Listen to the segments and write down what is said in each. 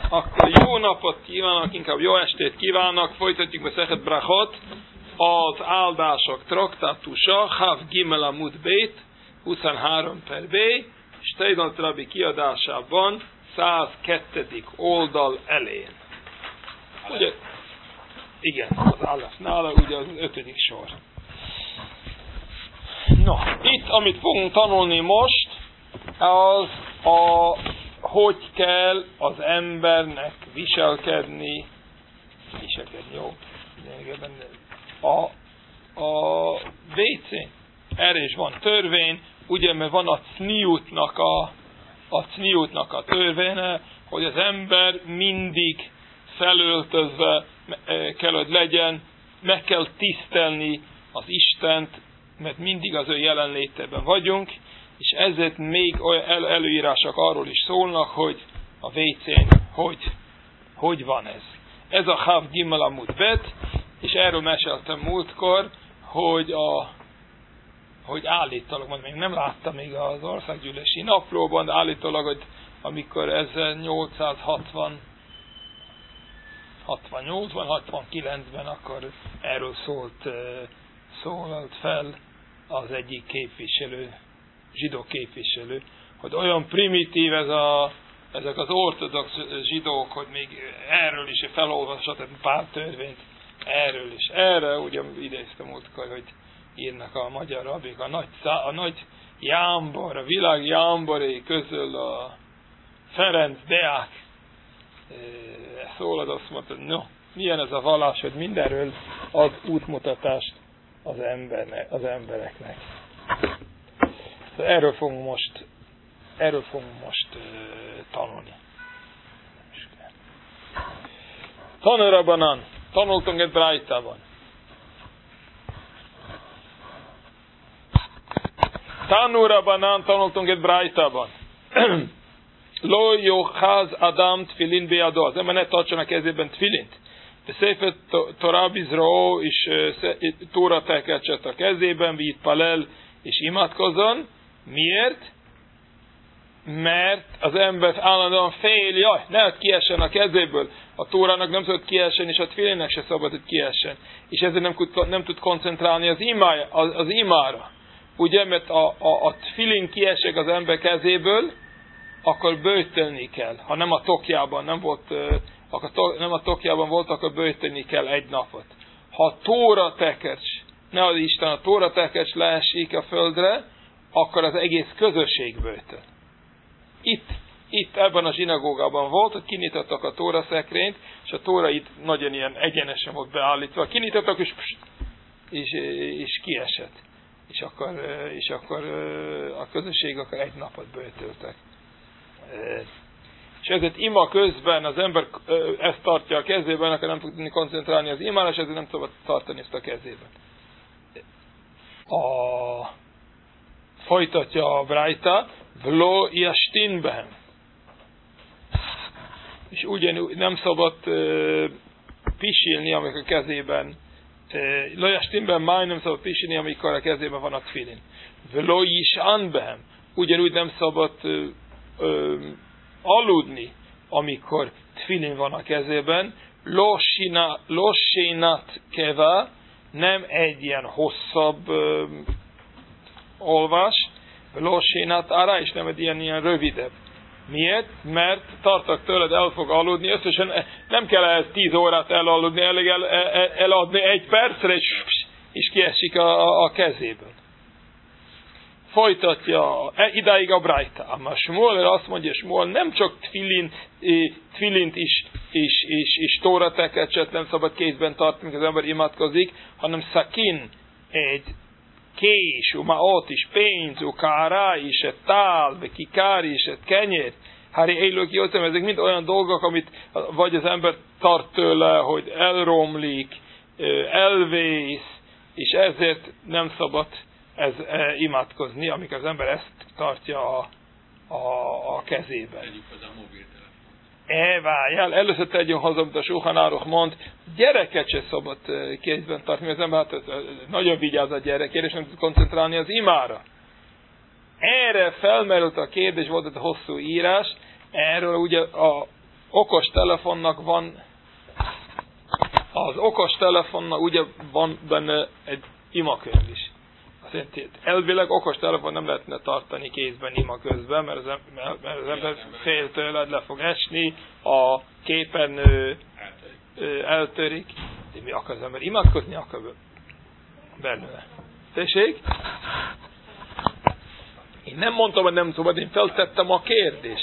Akkor jó napot kívánok, inkább jó estét kívánok, folytatjuk Mesechet Brachot, az áldások traktátusa, Hav Gimel Amud Beit, 23 per B, Steidont Rabbi kiadásában, 102. oldal elején. Ugye, igen, az Aleph nála, ugye az 5. sor. No, itt, amit fogunk tanulni most, az hogy kell az embernek viselkedni, jó, a WC-n. Erre is van törvény, ugye, mert van a cniutnak a törvénye, hogy az ember mindig felöltözve kell, hogy legyen, meg kell tisztelni az Istent, mert mindig az ő jelenlétében vagyunk, és ezért még olyan előírások arról is szólnak, hogy a WC-n hogy van ez. Ez a Hav Gimel Amud Bet, és erről meséltem múltkor, hogy állítólag, majd még nem láttam még az országgyűlési naplóban, de állítólag, hogy amikor 1868-ban, 69-ben akkor erről szólalt fel az egyik képviselő, zsidó képviselő, hogy olyan primitív ezek az ortodox zsidók, hogy még erről is felolvasott pár törvényt, erről is. Erre ugye idéztem múltkor, hogy írnak a magyar rabik, a nagy jámbor, a világ jámboré közül a Ferenc Deák szólad, azt mondta, hogy no, milyen ez a vallás, hogy mindenről ad útmutatást az embereknek. Erről fogunk most tanulni. Tanulrabanan, tanultunk egy brájtában. Tanulrabanan, tanultunk egy brájtában. Lo yochaz adam tfilin beado. Az ember ne tartson a kezében tfilint. De Sefer Torah bizro és Tóra tekercset a kezében, vít palel és imádkozzon. Miért? Mert az ember állandóan fél, jaj, ne kiessen a kezéből. A Tórának nem szabad kiessen, és a tfilinnek se szabad, hogy kiessen. És ezért nem tud koncentrálni az imára. Ugye, mert a tfilin kiesik az ember kezéből, akkor böjtölni kell. Ha nem a tokjában nem a tokjában volt, akkor böjtölni kell egy napot. Ha a Tóra tekercs, ne az Isten, a Tóra tekercs leesik a földre, akkor az egész közösség böjtöl. Itt ebben a zsinagógában volt, hogy kinyitottak a Tóra szekrényt, és a Tóra itt nagyon ilyen egyenesen volt beállítva. Kinyitottak, és kiesett. És akkor a közösség akkor egy napot böjtöltek. És ezért ima közben az ember ezt tartja a kezében, akkor nem tud tudni koncentrálni az imára, és ezért nem szabad tartani ezt a kezében. Folytatja a brájta, vlo yashtin behem. És ugyanúgy nem szabad pisilni, amikor a kezében, lo yashtin behem, nem szabad pisilni, amikor a kezében van a tfilin. Vlo yishan behem. Ugyanúgy nem szabad aludni, amikor tfilin van a kezében. Lo shinat keva, nem egy ilyen hosszabb olvas, lo shinat ara, és nem egy ilyen rövidebb. Miért? Mert tartak tőled, el fog aludni, összesen nem kell ehhez 10 órát elaludni, elég eladni 1 percre, és kiesik a kezéből. Folytatja idáig a brájta. Ám Smol azt mondja, Smol nem csak tfilint és Tóra tekercset nem szabad kézben tartani, amikor az ember imádkozik, hanem szakin, egy kés, ott is pénz, kára is, egy tál, kikár is, egy kenyér. Hári élők jöttem, ezek mind olyan dolgok, amit vagy az ember tart tőle, hogy elromlik, elvész, és ezért nem szabad imádkozni, amikor az ember ezt tartja a kezében. Várjál, először tegyünk hozzá, amit a Shulchan Aruch mond, gyereket se szabad kézben tartani, az ember nagyon vigyáz a gyerekért, és nem tud koncentrálni az imára. Erre felmerült a kérdés, volt egy hosszú írás, erről ugye okostelefonnak van, az okostelefonnak ugye van benne egy imakönyv is. Azt jelenti, elvileg okostelefon nem lehetne tartani kézben ima közben, mert az ember fél tőled, le fog esni, a képernyő eltörik. De mi akar az ember? Imádkozni akar belőle. Tessék? Én nem mondtam, hogy nem szabad, én feltettem a kérdést.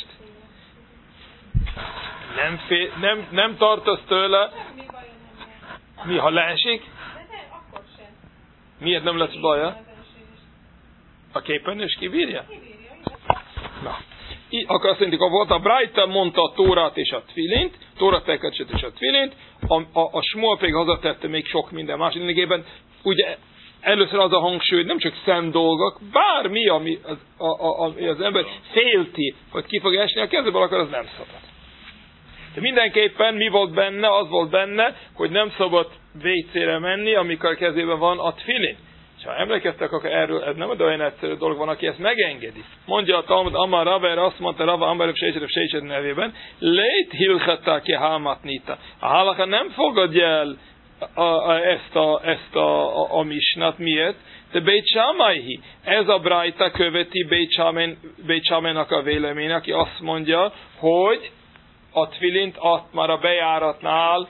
Nem tartasz tőle. Mi, ha leesik? Miért nem lesz baja? A képernyős kibírja? Na. Akkor azt mondjuk, volt a Braita mondta a Tórát és a Tfilint, Tóra tekercset és a Tfilint, a Smuel pedig hazatette még sok minden más. Lényegében ugye először az a hangsúly, nem csak szent dolgok, bármi, ami az ember félti, hogy ki fog esni a kezéből, akkor az nem szabad. De mindenképpen mi volt benne? Az volt benne, hogy nem szabad WC-re menni, amikor a kezében van a Tfilin. És ha emlékeztek, akkor erről ez nem olyan egyszerű dolog van, aki ezt megengedi. Mondja a Talmud, Amar Rava, erre azt mondta Rava, Amar Sejsed nevében, Leit hilchata ki halmatnita. A halacha nem fogadja el ezt a misnát. Miért? De Beit Shammaihi. Ez a Braita követi Beit Shammainak a vélemény, aki azt mondja, hogy a Tfilint már a bejáratnál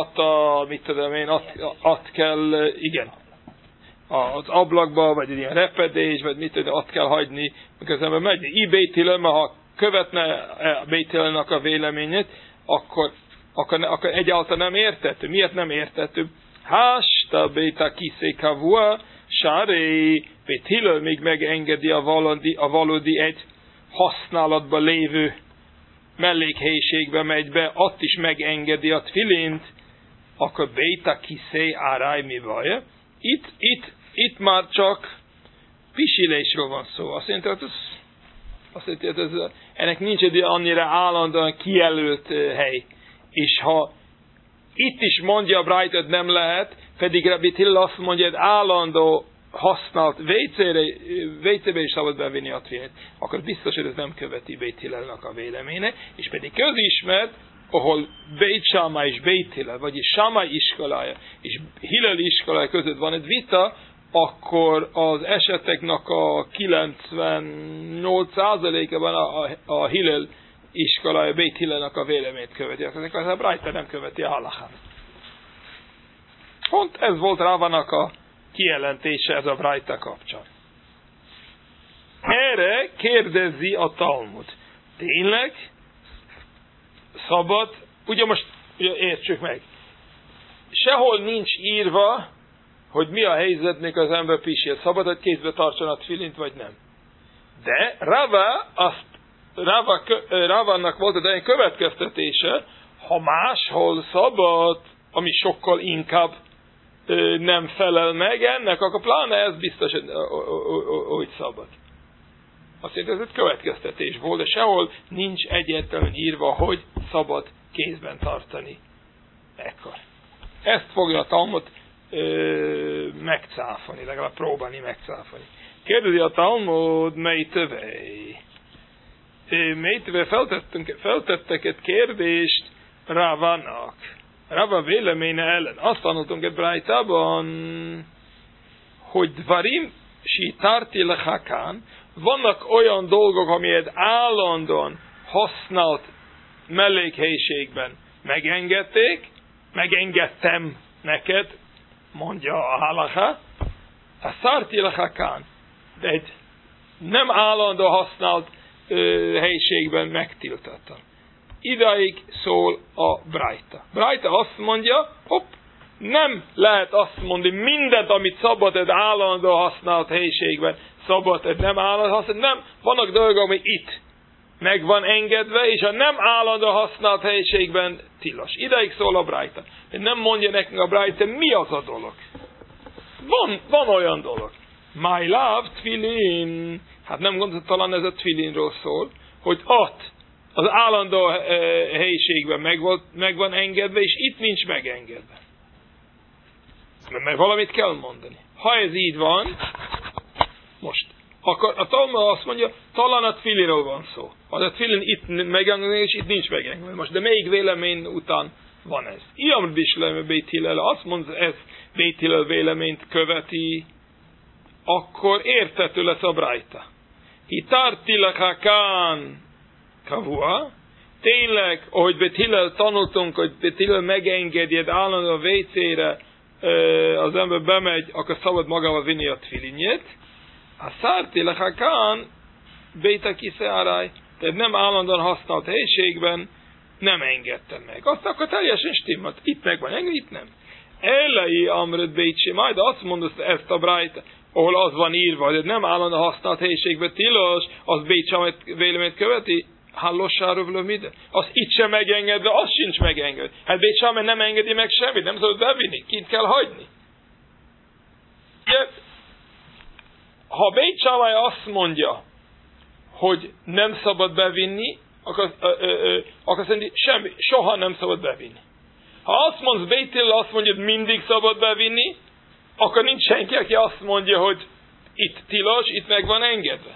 ott kell, igen, az ablakba, vagy egy ilyen repedés, vagy mit tudom, ott kell hagyni, mikor az ember megy. Beit Hillel, ha követne Beit Hillelnek a véleményét, akkor egyáltalán nem értető. Miért nem értető? Hásta Beita Kiszé Kavua, Sáré, Beit Hillel még megengedi a valódi egy használatban lévő mellékhelyiségbe megy be, ott is megengedi a Tfilint, akkor Beita Kiszé Áráj mi baj? Itt már csak pisilésről van szó. Azt jelenti, hogy ennek nincs egy annyira állandóan kijelölt hely. És ha itt is mondja a Braita, hogy nem lehet, pedig Rabbi Hillel azt mondja, hogy állandó használt WC-be is szabad bevinni a Tfilint, akkor biztos, hogy ez nem követi Beit Hillelnek a véleménye, és pedig közismert, ahol Beit Shammai és Beit Hillel, vagyis Shammai iskolája és Hillel iskolája között van egy vita, akkor az eseteknek a 98%-ban a Hillel iskolája, Beit Hillelnek a véleményt követi. Akkor a Braita nem követi a halachát. Pont ez volt Rávának a kijelentése ez a Braita kapcsán. Erre kérdezi a Talmud. Tényleg szabad, ugye most értsük meg, sehol nincs írva, hogy mi a helyzet, mikor az ember pisil. Szabad, hogy kézbe tartson a Tfilint, vagy nem. De Rávának volt egy következtetése, ha máshol szabad, ami sokkal inkább nem felel meg ennek, akkor pláne ez biztos, hogy szabad. Azt jelenti, ez egy következtetés volt, de sehol nincs egyértelműen írva, hogy szabad kézben tartani ekkor. Ezt fogja a Talmud megcáfolni, legalább próbálni megcáfolni. Kérdezi a Talmud, mely tövej? Feltettek egy kérdést Rávának. Ráva véleménye ellen. Azt tanultunk egy Braitában, hogy dvarim si tarti lechakán, vannak olyan dolgok, amilyet állandóan használt mellékhelyiségben megengedtem neked, mondja a halacha, a szárti lechakán, de egy nem állandó használt helyiségben megtiltottam. Idáig szól a Braita. Braita azt mondja, nem lehet azt mondani, mindent, amit szabad egy állandó használt helyiségben, szabad egy nem állandó használt, nem, vannak dolgok, ami itt meg van engedve, és a nem állandó használt helyiségben tilos. Idáig szól a Braita. Nem mondja nekünk a Braita, mi az a dolog. Van olyan dolog. My love, Tfilin. Hát nem gondolod, talán ez a Tfilinról szól, hogy ott az állandó helyiségben meg van engedve, és itt nincs megengedve. Mert valamit kell mondani. Ha ez így van, most, akkor a Talmud azt mondja, talán a Tfilinról van szó. Az a tfilin itt megengedve, és itt nincs megengedve. Most, de melyik vélemény után van ez? Iamr bislem Beit Hillel, azt mondja, ez Beit Hillel véleményt követi, akkor érthető lesz a brájta. Hitarti lechakán kavua, tényleg, ahogy Beit Hillel tanultunk, hogy Beit Hillel megengedjed állandóan a WC-re, az ember bemegy, akkor szabad magával vinni a tfilinjét. A szárti lechakán Beit Kisearai, tehát nem állandóan használt helyiségben, nem engedtem meg. Azt akkor teljesen stimmat. Itt meg van engedve, itt nem. Elei amröd Beit majd azt mondod ezt a brájt, ahol az van írva, hogy nem állandóan használt helyiségben tilos, az Beit Shammai véleményt követi, hallossáról ide. Az itt sem megengedve, az sincs megengedve. Hát Beit Shammai nem engedi meg semmit, nem szabad bevinni, kint kell hagyni. Ha Beit Shammai azt mondja, hogy nem szabad bevinni, akkor szerint semmi, soha nem szabad bevinni. Ha azt mondsz, Beit Hillel azt mondja, hogy mindig szabad bevinni, akkor nincs senki, aki azt mondja, hogy itt tilos, itt meg van engedve.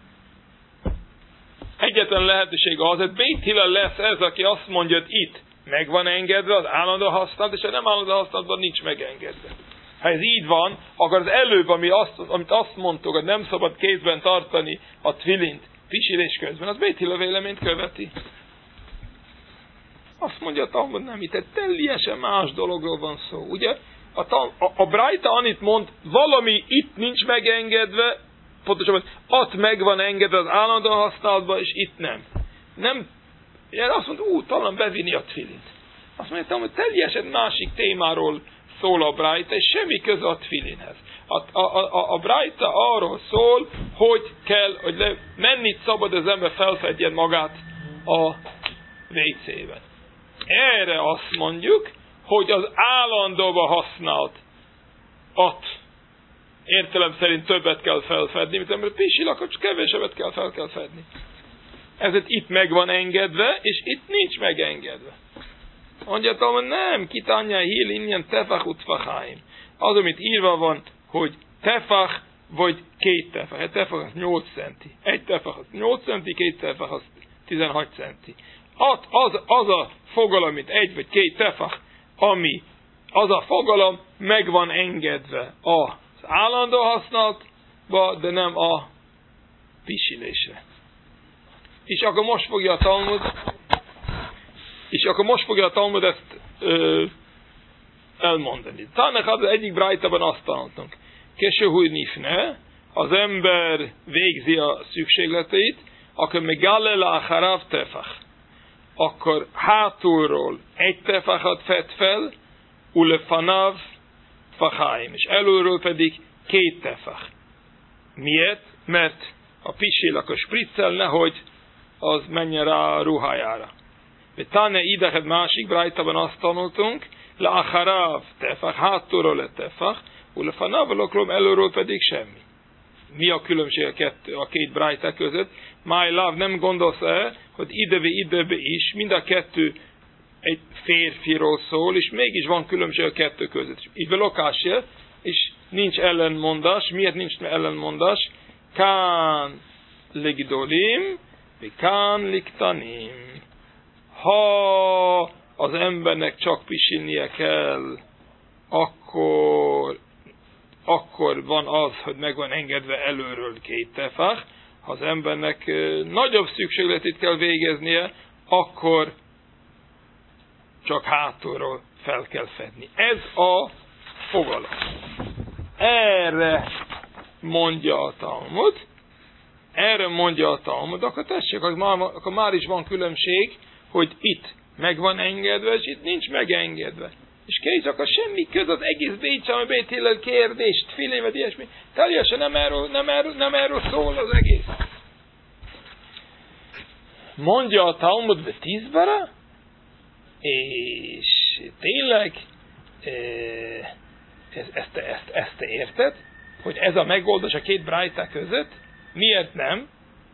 Egyetlen lehetőség az, hogy Beit Hillel lesz ez, aki azt mondja, hogy itt meg van engedve, az állandó használat, és ha nem állandó használatban nincs megengedve. Ha ez így van, akkor az előbb, amit azt mondtuk, hogy nem szabad kézben tartani a tfilint pisilés közben, az Beit Hillel véleményt követi. Azt mondja a Talmud, nem, itt egy teljesen más dologról van szó. Ugye a brájta annyit mond, valami itt nincs megengedve, pontosabban ott meg van engedve az állandó használatban, és itt nem. Nem, azt mondta, talán bevinni a tfilint. Azt mondja, hogy teljesen másik témáról szól a brájta, és semmi köze a tfilinhez. A brájta arról szól, hogy kell, hogy mennyit szabad az ember felfedjen magát a WC-ben. Erre azt mondjuk, hogy az állandóban használt ott értelem szerint többet kell felfedni, mint ember pisil, akkor csak kevesebbet kell fedni. Ezért itt meg van engedve, és itt nincs megengedve. Mondja, hogy nem, kitanya híl innen tefach utfachaim. Az, amit írva van, hogy tefach vagy két tefach. Egy tefach az 8 centi. Egy tefach az 8 centi, két tefach az 16 centi. Az a fogalom, mint egy vagy két tefach, ami az a fogalom meg van engedve az állandó használatba, de nem a pisilésre. És akkor most fogja a Talmud ezt elmondani. Tannak az egyik brájtában azt tanultunk. Kesőhúj nifne, az ember végzi a szükségleteit, akkor megallel a harav tefach. Akkor hátulról egy tefachat fed fel, ulefanav fachaim, és előről pedig két tefach. Miért? Mert a pisil akkor spriccel, nehogy az menjen rá a ruhájára. Tane idechet másik brájtában azt tanultunk, le acharav tefach, hátulról le tefach, ulefanav loklom, előről pedig semmi. Mi a különbség a két brájta között? My love, nem gondolsz-e, hogy idebe is, mind a kettő egy férfiról szól, és mégis van különbség a kettő között. Így velokásja, és nincs ellenmondás. Miért nincs ellenmondás? Kán ligdolim, kán liktanim. Ha az embernek csak pisilnie kell, akkor van az, hogy meg van engedve előről két tefach. Ha az embernek nagyobb szükségletét kell végeznie, akkor csak hátulról fel kell fedni. Ez a fogalom. Erre mondja a Talmud, akkor tessék, akkor már is van különbség, hogy itt meg van engedve, és itt nincs megengedve. És kész, akkor semmi köz az egész Beit Shammai Beit Hillel kérdést, filémet, ilyesmi. Teljesen nem erről szól az egész. Mondja a Talmud Betízbara, és tényleg ezt te érted? Hogy ez a megoldás a két brájta között? Miért nem?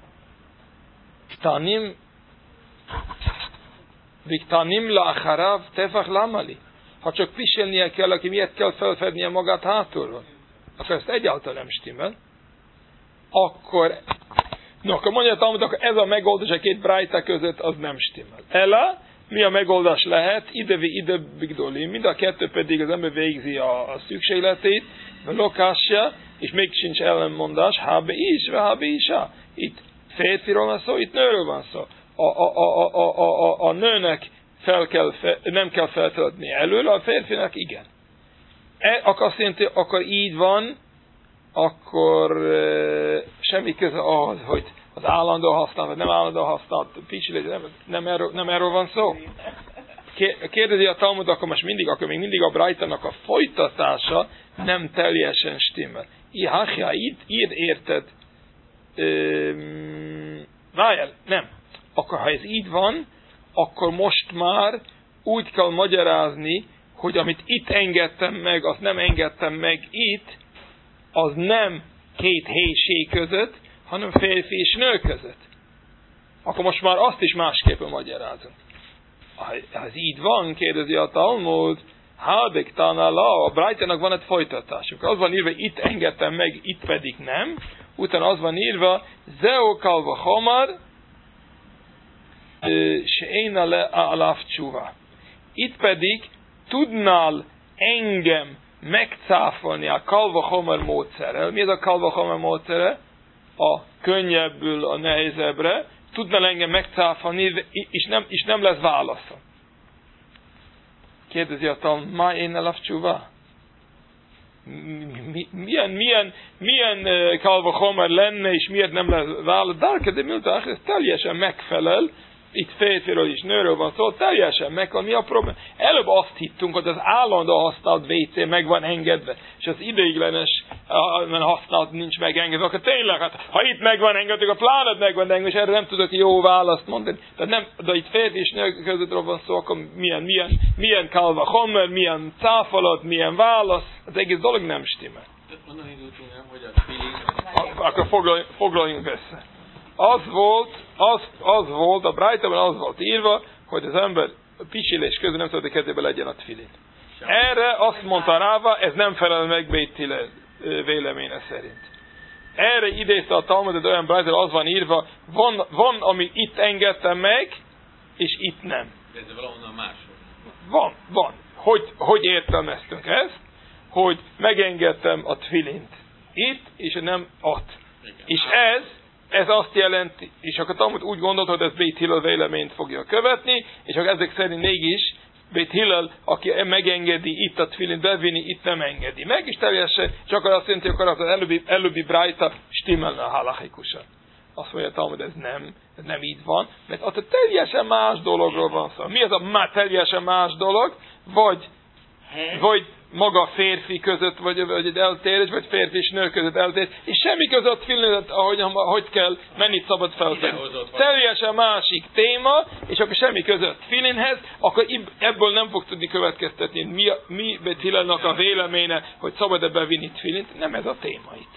Viktanim la acharav tefach lamali. Ha csak pisilnie kell, aki miért kell felfednie magát hátulról? Akkor ezt egyáltalán nem stimmel. Akkor No, akkor mondja a Talmud, akkor ez a megoldás a két brájta között az nem stimmel. Ela, mi a megoldás lehet? Ide bigdolim. Mind a kettő pedig az ember végzi a szükségletét, a lokásja, és még sincs ellenmondás, hábe is, vagy hábe is. Itt férfiról van szó, itt nőről van szó. A nőnek nem kell feltöltni elől, a férfinak igen. Akkor azt jelenti, akkor így van, akkor semmi köze ahhoz, hogy az állandó használat, nem állandó használat, nem erről van szó. Kérdezi a Talmud, akkor még mindig a Brajtának a folytatása nem teljesen stimmel. Így érted. Várjál, nem. Akkor ha ez így van, akkor most már úgy kell magyarázni, hogy amit itt engedtem meg, azt nem engedtem meg itt, az nem két helység között, hanem férfi és nő között. Akkor most már azt is másképpen magyarázunk. Ha ez így van, kérdezi a Talmud, hádek tanala, a Brajtának van egy folytatásuk. Az van írva, itt engedtem meg, itt pedig nem. Utána az van írva, zeo kalva hamar, se éna le alaf csúva. Itt pedig tudnál engem megcáfolni a kalva hamar módszerrel. Mi ez a kalva hamar módszere? A könnyebbül a nehezebbre. Tudnál engem megcáfolni, és nem lesz válasza. Kérdezi a Talmud, ma én alaf csúva? Milyen kalva hamar lenne, és miért nem lesz válasz? De miután ez teljesen megfelel, itt férfiről és nőről van szó, teljesen meg, mi a probléma? Előbb azt hittünk, hogy az állandó használt WC meg van engedve, és az ideiglenes használat nincs megengedve, akkor tényleg, hát, ha itt meg van engedve, a plánet meg van engedve, és erre nem tudok jó választ mondani. De itt férfi és nő közöttről van szó, akkor milyen kalva homer, milyen cáfolat, milyen válasz, az egész dolog nem stimmel. Onnan indultunk el, hogy a feeling... Akkor foglaljunk össze. Az volt, a Brajtában az volt írva, hogy az ember pisilés közben nem szabad, hogy kezében legyen a tfilin. Erre azt mondta Ráva, ez nem felel meg Beit Hillel véleménye szerint. Erre idézte a Talmud, de olyan Brajtában az van írva, van, ami itt engedtem meg, és itt nem. De ez valahonnan máshol. Van. Hogy értelmeztünk ezt? Hogy megengedtem a tfilint itt, és nem ott. Igen. És ez azt jelenti, és akkor Talmud úgy gondolt, hogy ez Beit Hillel véleményt fogja követni, és akkor ezek szerint mégis Beit Hillel, aki megengedi itt a tfilint bevinni, itt nem engedi meg, és teljesen, és akkor azt jelenti, hogy akkor az előbbi Brajta stimmelne a halachikusan. Azt mondja Talmud, ez nem így van, mert ott teljesen más dologról van szó. Mi az a teljesen más dolog? Vagy maga férfi között, vagy egy eltérés, vagy férfi és nő között eltérés, és semmi között filmet, hogy kell, mennyit szabad feltenni. Teljesen másik téma, és akkor semmi között filinhez, akkor ebből nem fog tudni következtetni, mi Beit Hillelnek a véleménye, hogy szabad-e bevinni filint, nem ez a téma itt.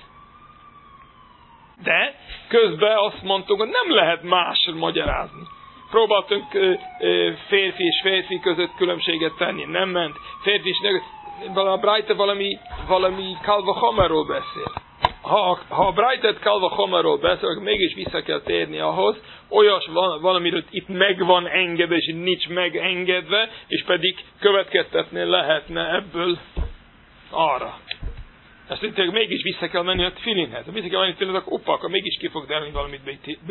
De közben azt mondtuk, hogy nem lehet másra magyarázni. Próbáltunk férfi és férfi között különbséget tenni, nem ment. Férfi és nő, a Brajta valami kalva homerról beszél. Ha a Brajta kalva homerról beszél, akkor mégis vissza kell térni ahhoz, olyas valamiről itt meg van engedve, és nincs megengedve, és pedig következtetni lehetne ebből arra. Ezt itt mégis vissza kell menni a tfilinhez. Ha vissza kell menni a tfilinhez, akkor mégis ki fog derülni valamit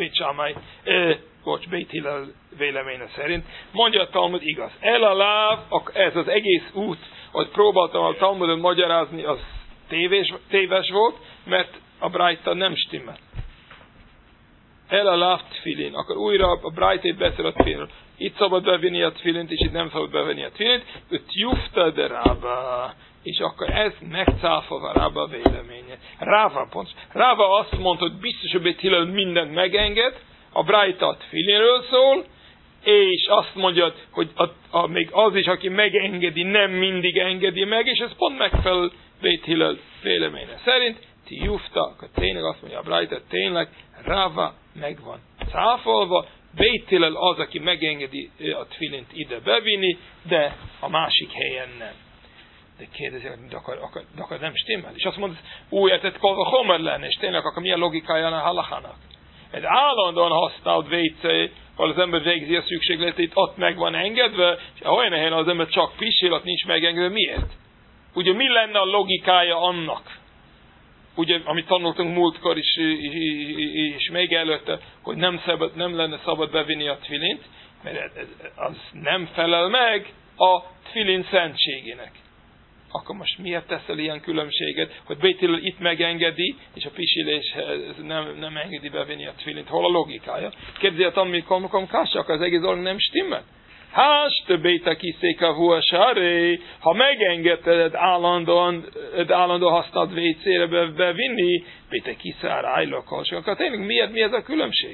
Beit Hillel véleménye szerint. Mondja a Talmud, igaz. El a láv, ez az egész út, hogy próbáltam a Talmudon magyarázni, az téves volt, mert a Brajta nem stimmel. El a láv tfilin. Akkor újra a Brajtét beszél a tfilinről. Itt szabad bevinni a tfilint, és itt nem szabad bevinni a tfilint. Öt jufta de Rába. És akkor ez megcáfolva Rába véleménye. Rába azt mondta, hogy biztos, hogy Beit Hillel mindent megenged, a Brajta a tfilinről szól, és azt mondja, hogy még az is, aki megengedi, nem mindig engedi meg, és ez pont megfelel Beit Hillel véleménye szerint. Ti jufta, akkor tényleg azt mondja a Brajta, tényleg Ráva megvan cáfolva, Beit Hillel az, aki megengedi a tfilint ide bevinni, de a másik helyen nem. De kérdezi, de akkor nem stimmel. És azt mondod, új, tehát a homer lenne, és tényleg akkor milyen logikája a halachának? Egy állandóan használt WC, ahol az ember végzi a szükségletét, ott meg van engedve, és olyan helyen az ember csak pisil, ott nincs megengedve. Miért? Ugye mi lenne a logikája annak? Ugye, amit tanultunk múltkor is még előtte, hogy nem lenne szabad bevinni a tfilint, mert az nem felel meg a tfilin szentségének. Akkor most miért teszel ilyen különbséget, hogy Bétilől itt megengedi, és a pisilés nem engedi bevinni a tfilint? Hol a logikája? Kérdezi a tanulmányom kássak, akkor az egész dolog nem stimmel? Hást béta kiszéka huasáré, ha megengedted állandó használt WC-re bevinni, béta kiszárájlok, akkor tényleg mi ez a különbség?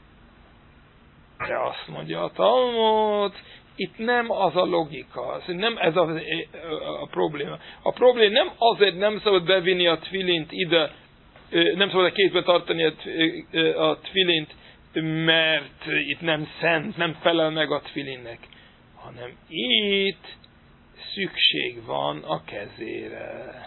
De azt mondja a Talmud, itt nem az a logika, nem ez a probléma. A probléma nem azért nem szabad bevinni a tfilint ide, nem szabad a kézbe tartani a tfilint, mert itt nem szent, nem felel meg a tfilinnek, hanem itt szükség van a kezére.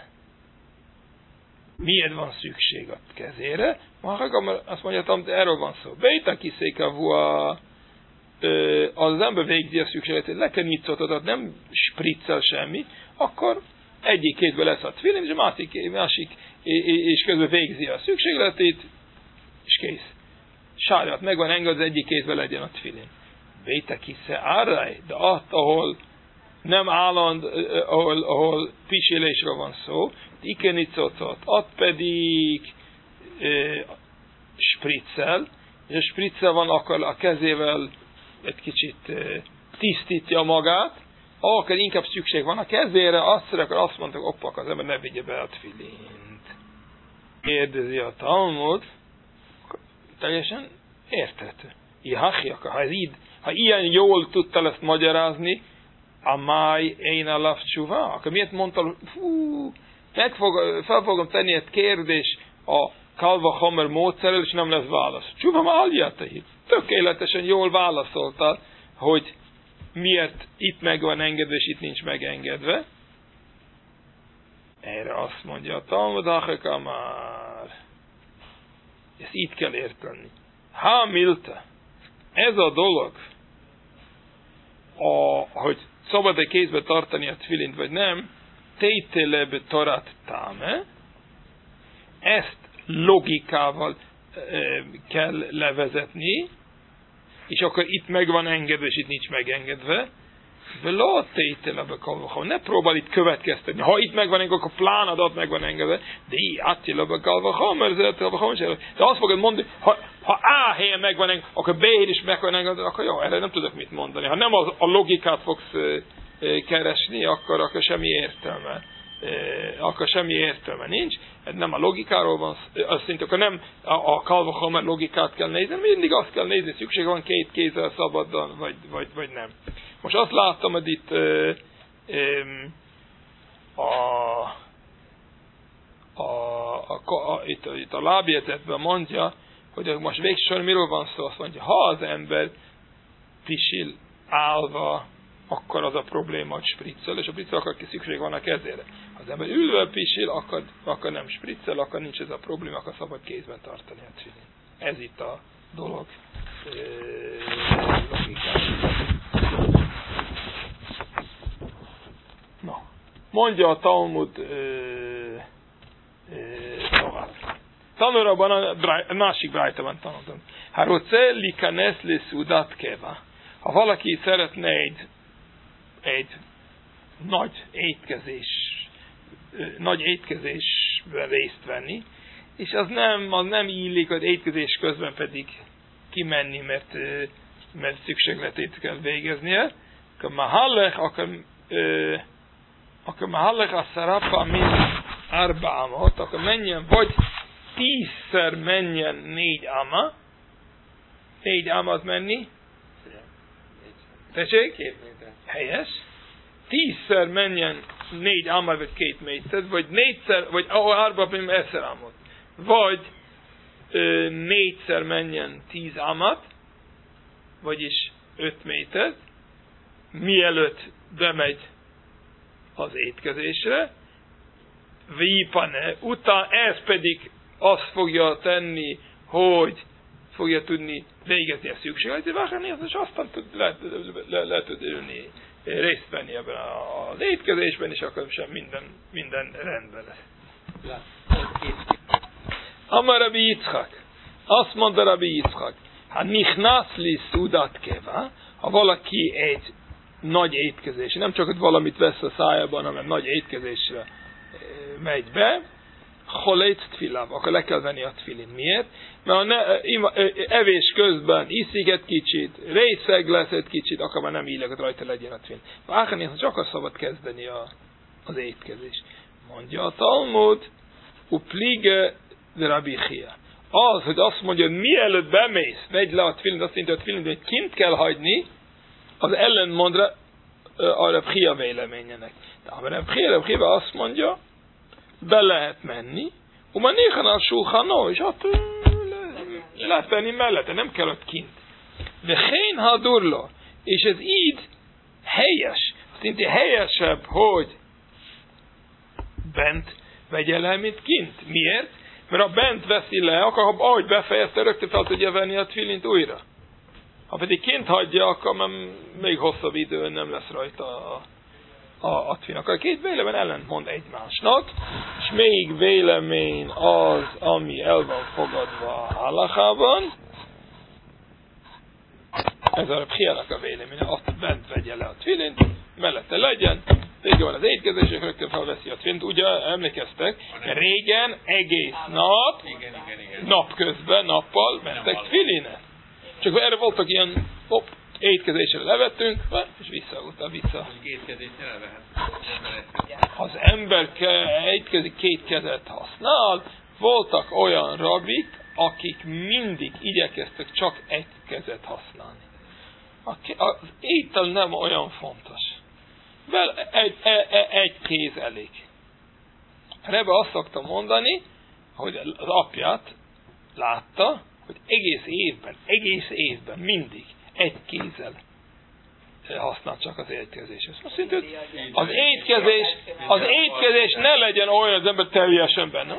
Miért van szükség a kezére? Azt mondja, erről van szó. Béta kiszéka vua, az ember végzi a szükségletét, le kell nyitszotod, nem spriccel semmi, akkor egyik kézben lesz a tfilin, és a másik és közben végzi a szükségletét, és kész. Sárját meg van engedve, az egyik kézben legyen a tfilin. Béta kisze áraj, de ott, ahol nem álland, ahol pisilésről van szó, ikenicocot, ott pedig spriccel, és a spriccel van, akkor a kezével egy kicsit tisztítja magát, akkor inkább szükség van a kezére, akkor azt mondták, oppak, az ember ne vigye be a tfilint. Kérdezi a Talmud, teljesen érthető. Ha ilyen jól tudtál ezt magyarázni, amáj én a lavcsúva, akkor miért mondtál, fel fogom tenni egy kérdés a Kalva Homer módszerrel, és nem lesz válasz. Csúva ma aljátahit. Tökéletesen jól válaszoltál, hogy miért itt meg van engedve, és itt nincs megengedve. Erre azt mondja a Talmud, már. Ezt így kell érteni. Milta, ez a dolog, hogy szabad-e kézbe tartani a tfilint, vagy nem, tételebe torat táme, ezt logikával kell levezetni, és akkor itt meg van engedve, és itt nincs megengedve. Veló tételebe kalvaha. Ne próbál itt következtetni. Ha itt meg van engedve, akkor plánadat meg van engedve, de így áttilebe kalvaha, mert de azt fogod mondani, ha A helyen meg van engedve, akkor B is meg van engedve, akkor jó, erre nem tudok mit mondani. Ha nem a logikát fogsz keresni, akkor semmi értelme. Akkor semmi értelme nincs. Nem a logikáról van, azt mondjuk, akkor nem a kalvahomer logikát kell nézni, mindig azt kell nézni, szükség van két kézzel szabadon, vagy nem. Most azt láttam, hogy itt a lábjegyzetben mondja, hogy most végsősorban miről van szó, azt mondja, ha az ember pisil állva, akkor az a probléma, hogy spriccel, és a spriccel akkor szükség van a kezére. Ha az ember ülve pisil, akkor nem spriccel, akkor nincs ez a probléma, akkor szabad kézben tartani a tfilin. Ez itt a dolog logikája. No. Mondja a Talmud tovább. Tanulóban a másik brájtában tanultam. Ha roce likanes le szudat keva. Ha valaki szeretne egy nagy étkezésben részt venni, és az nem illik, hogy étkezés közben pedig kimenni, mert szükségletét kell végeznie, akkor mahallech a szarapa min arbámot, akkor menjen, vagy 10-szer menjen 4 ama, 4 amat menni, tessék? 2 méter. Helyes. 10-szer menjen 4 ama, vagy 2 méter, vagy 4-szer, vagy arbámot, eszer amot. Vagy 4-szer menjen 10 amat, vagyis 5 métert, mielőtt bemegy az étkezésre, vípane, utána ez pedig azt fogja tenni, hogy fogja tudni végezni a szükségletét, és aztán le tud ülni, részt venni ebben az étkezésben, és akkor sem minden rendben lesz. Amar Rabbi Yitzchak. Azt mondta Rabbi Yitzchak, ha nichnasz li szudat keva, ha valaki egy nagy étkezés, nem csak hogy valamit vesz a szájában, hanem nagy étkezésre megy be, holét tfilav, akkor le kell venni a tfilin. Miért? Mert evés közben iszik egy kicsit, részeg lesz egy kicsit, akkor már nem illik, hogy rajta legyen a tfilin. Ákhanész, csak azt szabad kezdeni az étkezés. Mondja a Talmud, uplige de Rabbi Chia. Az, hogy azt mondja, hogy mielőtt bemész, vegy le a tfilint, azt mondja, hogy a tfilint kint kell hagyni, az ellentmond a Rabbi Chia véleményének. De a Rabbi Chia azt mondja, be lehet menni, uma néhan a sulchanó, és ott lehet venni mellette, nem kell ott kint. De hén hadurlo, és ez így helyes, szintén helyesebb, hogy bent vegye le, mint kint. Miért? Mert ha bent veszi le, akkor ahogy befejezte, rögtön fel tudja venni a tfilint újra. Ha pedig kint hagyja, akkor még hosszabb időn nem lesz rajta a tfilin. Akkor a két vélemény ellentmond egymásnak, és még vélemény az, ami el van fogadva a halachában. Ez a Rabbi a véleménye, azt bent vegye le a tfilint, mellette legyen, vége van az étkezés, és rögtön felveszi a tfilint. Ugye emlékeztek, régen egész nap, napközben, nappal mentek tfilinet. Csak erre voltak ilyen étkezésre levettünk, és vissza. Az ember étkezik, két kezet használ, voltak olyan rabik, akik mindig igyekeztek csak egy kezet használni. Az étel nem olyan fontos. Egy kéz elég. Rebbe azt szokta mondani, hogy az apját látta, hogy egész évben mindig egy kézzel használ csak az étkezéshez. Azt mondja, hogy az étkezés ne legyen olyan, az ember teljesen benne.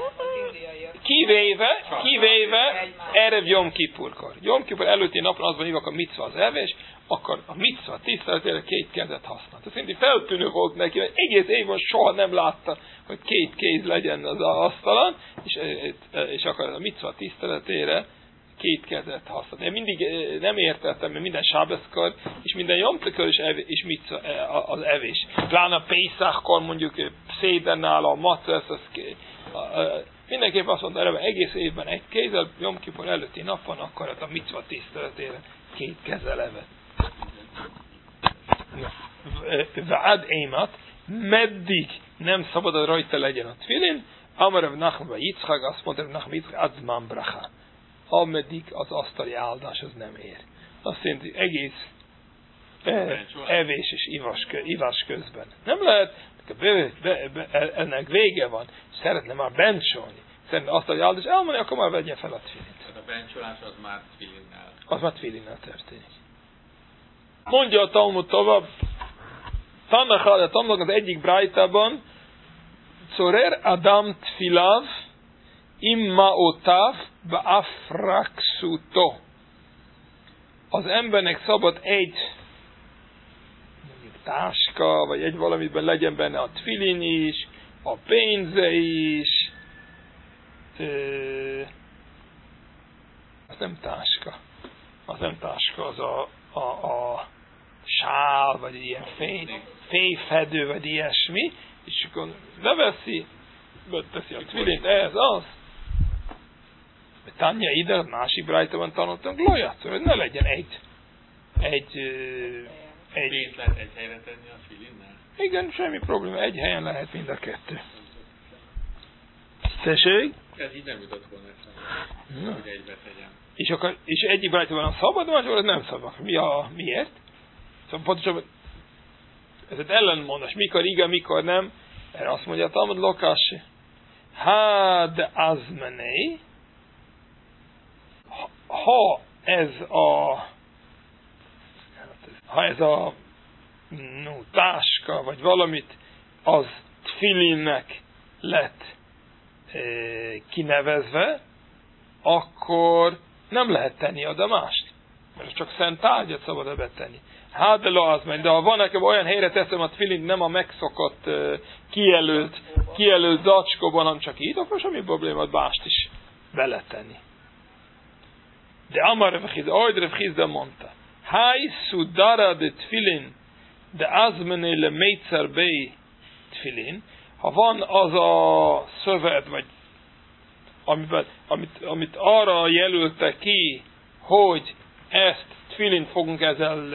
Kivéve erev Jom Kippurkor. Jom Kippur előtti napon az van hívva a micva az evés, akkor a micva tiszteletére két kezet használt. Ez szintén feltűnő volt neki, hogy egész évben soha nem látta, hogy két kéz legyen az asztalon, és akkor a micva tiszteletére két kezet használ. Én mindig nem értettem, mert minden sábeszkor és minden jomtekor is micva az evés. Pláne Pészákkor mondjuk Szédernál a macesz, mindenképp azt mondta, hogy egész évben egy kézzel, Jom Kippur előtti napon, akkor a micva tiszteletére két kezel evett. Vád émat, meddig nem szabad, hogy rajta legyen a tfilin, amar Rav Nachman bar Yitzchak, azt mondta Rav Nachman Yitzchak, adzman bracha. Ameddig az asztali áldás az nem ér. Azt jelenti, egész evés és ivás közben. Nem lehet, ennek vége van, szeretne már bencsolni, szeretne asztali áldás elmondani, akkor már vegye fel a tfilint. Tehát a bencsolás az már tfilinnel. Az már tfilinnel történik. Mondja a Talmud tovább, a Talmudnak az egyik brájtában, Zorer Adam tfilav, imma otav ba'afraksuto. Az embernek szabad egy táska, vagy egy valamiben legyen benne a tfilin is, a pénze is. Az nem táska. Az a sál, vagy ilyen féfedő, vagy ilyesmi, és akkor leveszi, beteszi a tfilint, ez az. Tanya ide, másik brájtában tanultam, glóját, hogy ne legyen egy pénzt lehet egy helyre tenni a tfilinnel? Igen, semmi probléma, egy helyen lehet mind a kettő. Tessék? Ez így nem jutott volna eszembe, hogy egybe tegyem. És egyik brájtában a szabad, másik nem szabad. Miért? Szóval pontosan ez egy ellenmondás, mikor igen, mikor nem. Erre azt mondja a Talmud Lokasi. De azmenei, ha ez a táska, vagy valamit, az tfilinnek lett kinevezve, akkor nem lehet tenni oda mást. Mert csak szent tárgyat szabad betenni. Hát de az megy, de ha van nekem olyan helyre teszem a tfilint, nem a megszokott, kijelölt zacskóban, hanem csak így, akkor semmi problémát mást is beletenni. De Amar Rav Chizda mondta, Háj szudara de tfilin, de azmene le meitzer bei tfilin, ha van az a szövet, vagy amit arra jelölte ki, hogy ezt tfilint fogunk ezzel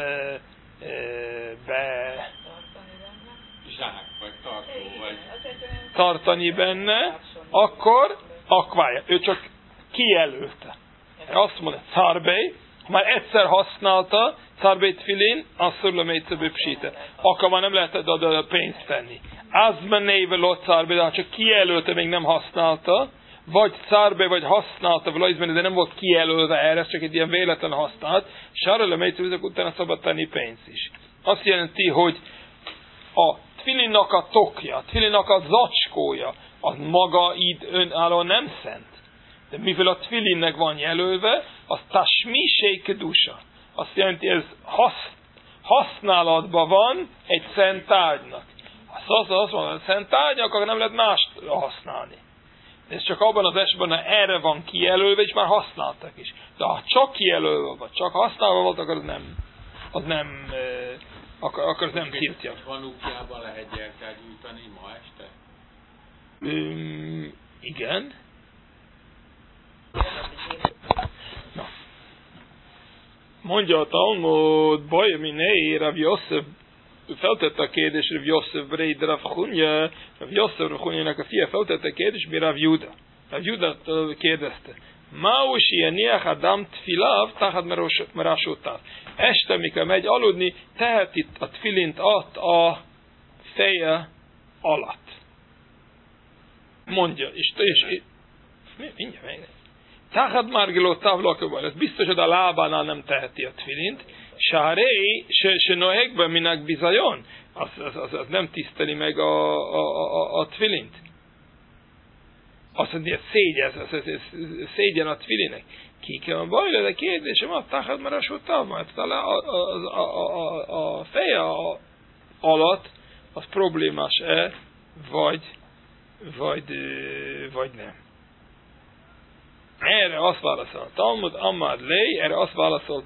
zsák, vagy tartó, vagy tartani benne, akkor akválja. Ő csak kijelölte. Azt mondja, Carbej, ha már egyszer használta, Carbej tfilin, asszor le mélyszebő psíte. Akkor már nem lehet oda pénzt tenni. Az mennéve lott Carbej, de ha csak kijelölte, még nem használta, vagy Carbej, vagy használta, de nem volt kijelölve erre, csak egy ilyen véletlen használt, Sára le mélyszebő, utána szabad tenni pénzt is. Azt jelenti, hogy a tfilinnak a tokja, a tfilinnak a zacskója, az maga így önállóan nem szent. De mivel a tfilinnek van jelölve, az tasmisei kedusa. Azt jelenti, ez használatban van egy szent tárgynak. Ha azt mondja, hogy szent tárgyak, akkor nem lehet mást használni. Ez csak abban az esetben, ha erre van kijelölve, és már használtak is. De ha csak kijelölve, vagy csak használva volt, akkor az nem tiltja. Hanukjában lehet gyertyát gyújtani ma este? Igen. Na. Mondja a Talmud, Bajminei, Rav Yosef, feltette a kérdést Rav Yosef, Breid Rav Hunja, Rav Yosef Rav Hunjának a fia feltette a kérdést, mi Rav Juda. Rav Juda kérdezte, Máusi jeniach adam tfilav, tahad merásótáv. Este, mikor megy aludni, tehet itt a tfilint a feje alatt. Mondja, és mindjárt meg. Tahad margiló távlaköbben, ez biztos, hogy a lábánál nem teheti a tfilint. Sárei, se nohekben minek bizajon, az nem tiszteli meg a tfilint. Azt mondja, szégyen a tfilinek. Ki van baj, de kérdésem, a tahad merásótáv, mert a feje alatt az problémás-e, vagy nem. Erre azt válaszolt Talmud, Amar Lej, erre azt válaszolt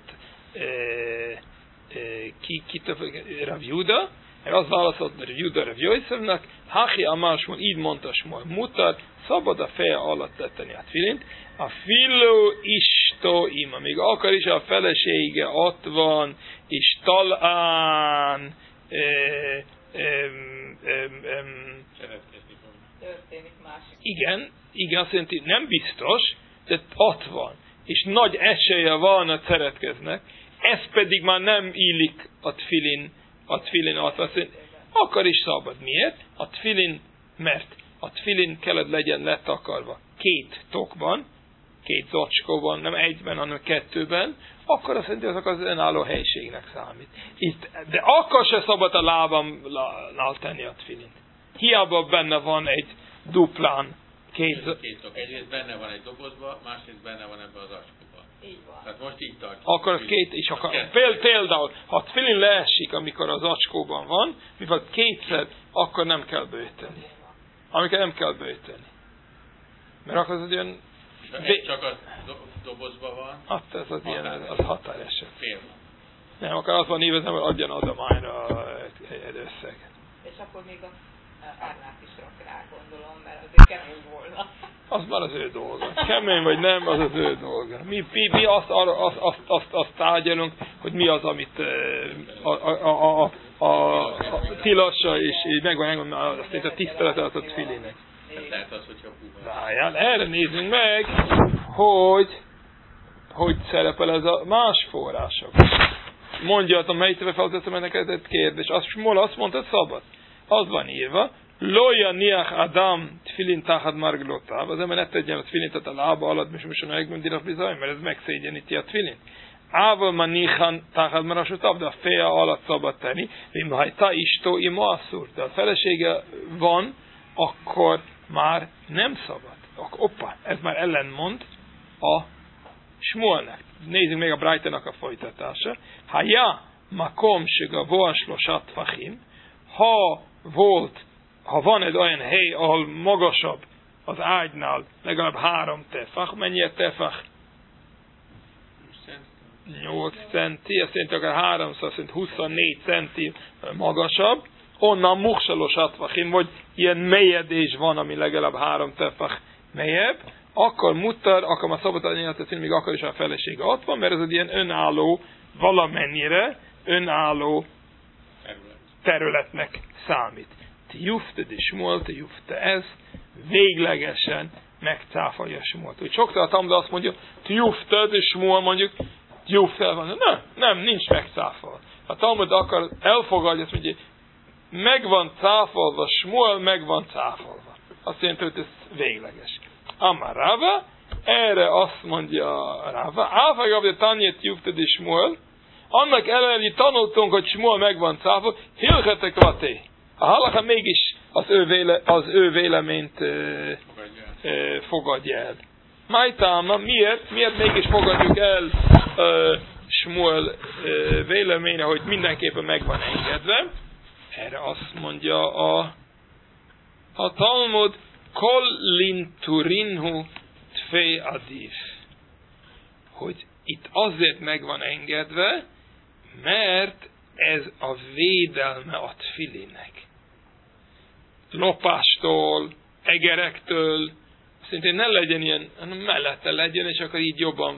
Rav Juda, erre azt válaszolt Rav Juda Rav Yosefnek, Hachi Amar Smol, így mondta Smol, mutat, szabad a feje alatt tetteni a tfilint, a filó istó ima, még akar is a felesége ott van, és talán igen, azt jelenti, nem biztos, de ott van, és nagy esélye van, hogy szeretkeznek, ez pedig már nem illik a tfilin alatt, akkor is szabad. Miért? A tfilin, mert a tfilin kellett legyen letakarva 2 tokban, 2 zacskóban, nem egyben, hanem 2-ben, akkor azt jelenti, azok az önálló helyiségnek számít. De akkor se szabad a lábamnál tenni a tfilint. Hiába benne van egy duplán 2 tok. Egyrészt benne van egy dobozba, másrészt benne van ebbe az zacskóba. Így van. Tehát most így tartjuk. Akkor az 2 is akar. Például, ha a tfilin leesik, amikor az zacskóban van, mivel 2-szer, akkor nem kell bőteni. Amikor nem kell bőteni. Mert akkor az olyan... Csak a dobozban van? Hát ez az ilyen, az határeset. Fél. Nem, akkor az van névezem, hogy adjan adományra egy összeg. És akkor még a árnát is rak rá, gondolom, mert azért kemény volna. Az már az ő dolga. Kemény vagy nem, az az ő dolga. Mi azt tárgyalunk, hogy mi az, amit a tilassa, és megvan a tisztelete az a tfilinek. Lehet az, hogyha várjál, erre nézzünk meg, hogy szerepel ez a más források. Mondja, a melyikre feltettem neked egy kérdés. Azt mondta, szabad. Az van írva, Loja niach adam tfilin tahad marglotáv, az ember ne tegyen a tfilintet a lába alatt, most megmondja bizony, mert ez megszégyeníti a tfilint. Ával manichan tahad marasutav, de a feje alatt szabad tenni, vimhajta istó ima asszur, de a felesége van, akkor már nem szabad. Oppa, ez már ellenmond a Shmuelnek. Nézzük még a Brájtának a folytatása. Haya makom shegavoa shloshat tfachim. Ha van egy olyan hely, ahol magasabb az ágynál legalább 3 tefach. Mennyi a tefach? 8 centi, ezt jelenti akár 300, 24 centi magasabb. Onnan muhsalosat vachim, vagy ilyen mélyedés van, ami legalább 3 tefach mélyebb, akkor mutar, akkor már szabad anyát, még akkor is a felesége ott van, mert ez egy ilyen önálló, valamennyire önálló területnek számít. Ti jufte, de Shmuel, te jufte ez, véglegesen megcáfolja Shmuelt. Úgy sokszor a Talmud azt mondja, ti jufte, de Shmuel mondjuk, jufte van. Nem, nincs megcáfolva. A Talmud akar elfogadja, azt mondja, megvan cáfolva, Shmuel megvan cáfolva. Azt jelenti, hogy ez végleges. Amar Rava, erre azt mondja Rava, áfagavja tanyét jufted és Shmuel, annak ellenére tanultunk, hogy Shmuel megvan cáfolva, hilchetek vaté. A halakha mégis az ő véleményt fogadja el. Májtáma, miért mégis fogadjuk el Shmuel véleménye, hogy mindenképpen megvan engedve? Erre azt mondja a Talmud, kol linturinhu tfei adif. Hogy itt azért megvan engedve, mert ez a védelme a tfilinnek. Lopástól, egerektől, szintén ne legyen ilyen, mellette legyen, és akkor így jobban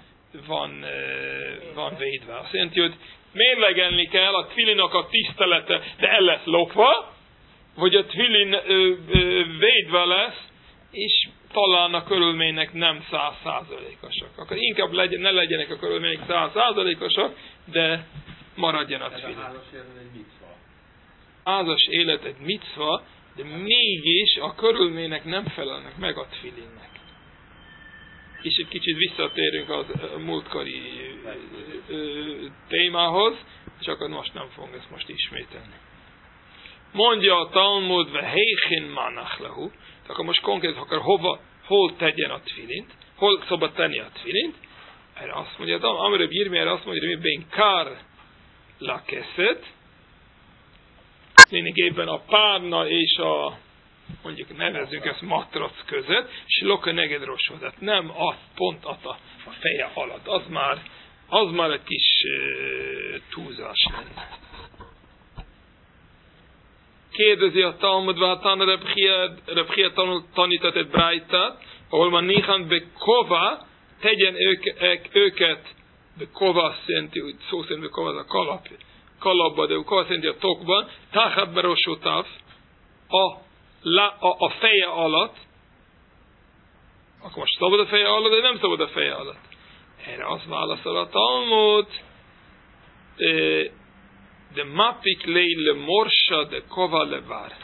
van védve. Azt jelenti, hogy mérlegelni kell a tfilinak a tisztelete, de el lesz lopva, vagy a tfilin védve lesz, és talán a körülménynek nem 100%-osak. Akkor inkább ne legyenek a körülmények 100%-osak, de maradjon a tfilin. Házas élet egy micva, de mégis a körülmények nem felelnek meg a tfilinnek. És egy kicsit visszatérünk az múltkori témához, csak most nem fogom ezt most ismételni. Mondja a Talmud, ve heichin manach lehu, akkor most konkrét, hol tegyen a tfilint, hol szabad tenni a tfilint, erre azt mondja, amire bírni, erre azt mondja, hogy ben kár la keszet, lényegében a párna és a, mondjuk nevezzük ezt matrac között, és loka neged rossodat. Nem pont a feje alatt. Az már egy kis túlzás lenne. Kérdezi a Talmud, Vátán Rebchia tanított egy brájtát, ahol van néhány bekova, tegyen őket, bekova azt jelenti, úgy szó szerint bekova az a kalapba, de bekova azt jelenti a tokban, táhab berosotav, a feje alatt, akkor most szabad a feje alatt, de nem szabad a feje alatt. Erre azt válaszol a Talmud, de mapik le morsa de kova levar.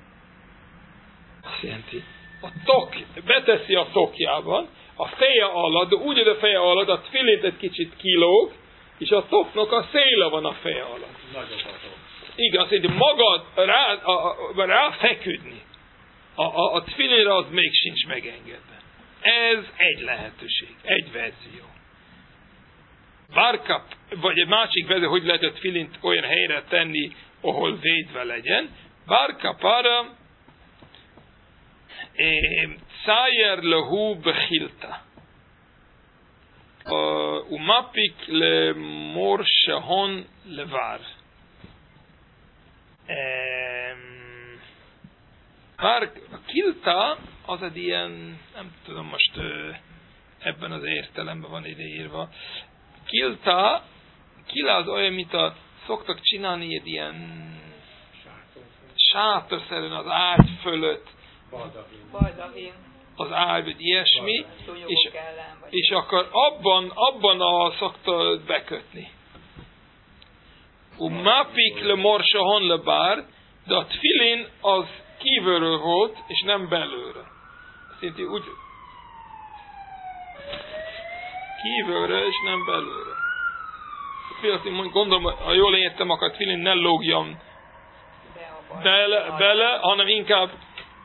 Azt jelenti, a tok, beteszi a tokjában, a feje alatt, de úgy, hogy a feje alatt a tfilint egy kicsit kilóg, és a toknak a széle van a feje alatt. Igen, azt jelenti, magad rá feküdni. A tfilinre az még sincs megengedve. Ez egy lehetőség, egy verzió. Bárkap, vagy egy másik verzió, hogy lehet a tfilint olyan helyre tenni, ahol védve legyen. Bárkapára szájer lehu bechilta. Umapik le morsahon levar. A kilta az egy ilyen, nem tudom most ebben az értelemben van ideírva. Kilta az olyan, mint szoktak csinálni egy ilyen sátorszerűen az ágy fölött. Baldahín. Az ágy, vagy ilyesmi. És akkor abban szokta bekötni. Mapik le morsahon le bár, de a tfilin az kívülről volt, és nem belülről. Azt jelenti úgy kívülről, és nem belülről. Gondolom, ha jól értem, akkor a tfilin ne lógjon bele, hanem inkább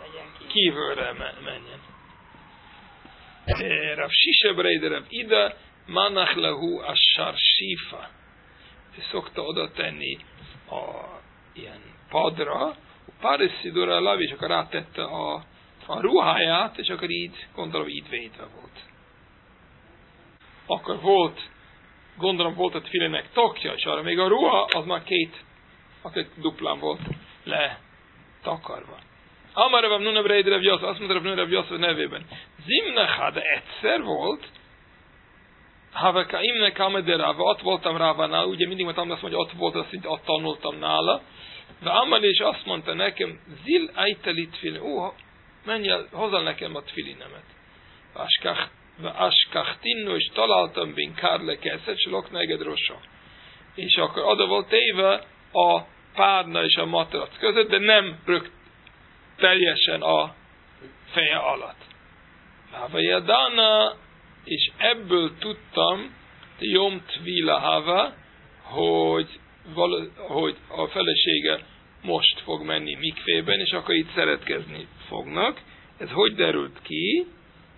kívülre menjen. Rav Shisha Breider ide, manach lehu as-sarsifa. És szokta oda tenni a ilyen padra, Parissidura Lavi, és akkor rátette a ruháját, és akkor így, gondolom, így védve volt. Akkor gondolom volt a tfilinnek tokja, és arra még a ruha, az már akkor duplán volt letakarva. Amaravam Nunabreid Rav Yosef, azt mondta Rav Yosef nevében. Zimnecha, de egyszer volt, Haveka imne kamede Rava, ott voltam Rávánál, ugye mindig mondtam azt, hogy ott volt, azt szinte ott tanultam nála. De Amal is azt mondta nekem, Zil ajteli tfilin, menj el, hozzal nekem a tfilinemet. Askachtinnu, és találtam bin kárle keszet, s lok neged rosa. És akkor oda volt téve a párna és a matrac között, de nem teljesen a feje alatt. Hava Yadana, és ebből tudtam, Jom Tvila Hava, hogy a felesége most fog menni mikvében, és akkor itt szeretkezni fognak. Ez hogy derült ki?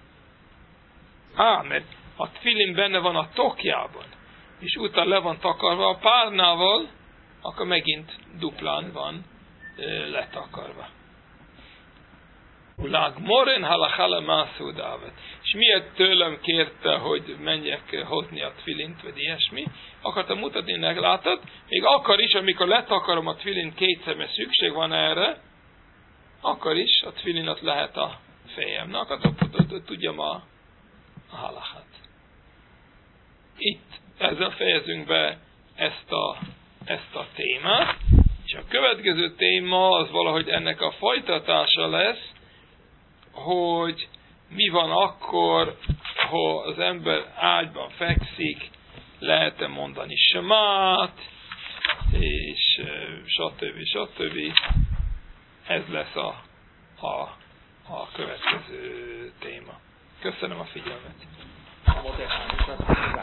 Mert a tfilin benne van a tokjában, és utána le van takarva a párnával, akkor megint duplán van letakarva. Lágmoren halachala mászudávet. És miért tőlem kérte, hogy menjek hozni a tfilint, vagy ilyesmi, akartam mutatni, meglátod, még akkor is, amikor letakarom a tfilint kétszer, mert szükség van erre, akkor is a tfilinot lehet a fejem. Na, akkor tudjam a halachát. Itt ezzel fejezünk be ezt a témát, és a következő téma az valahogy ennek a folytatása lesz, hogy mi van akkor, ha az ember ágyban fekszik, lehet-e mondani semát, és stb. Ez lesz a következő téma. Köszönöm a figyelmet.